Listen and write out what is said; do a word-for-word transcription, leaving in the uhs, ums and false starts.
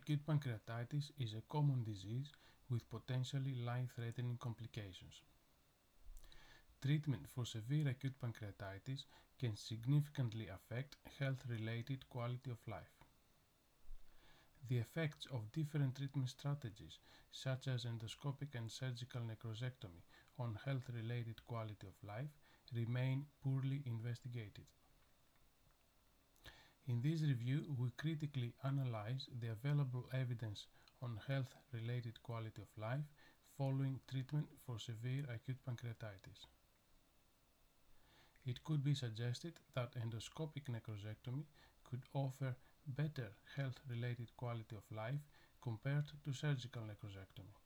Acute pancreatitis is a common disease with potentially life-threatening complications. Treatment for severe acute pancreatitis can significantly affect health-related quality of life. The effects of different treatment strategies, such as endoscopic and surgical necrosectomy, on health-related quality of life remain poorly investigated. In this review, we critically analyze the available evidence on health-related quality of life following treatment for severe acute pancreatitis. It could be suggested that endoscopic necrosectomy could offer better health-related quality of life compared to surgical necrosectomy.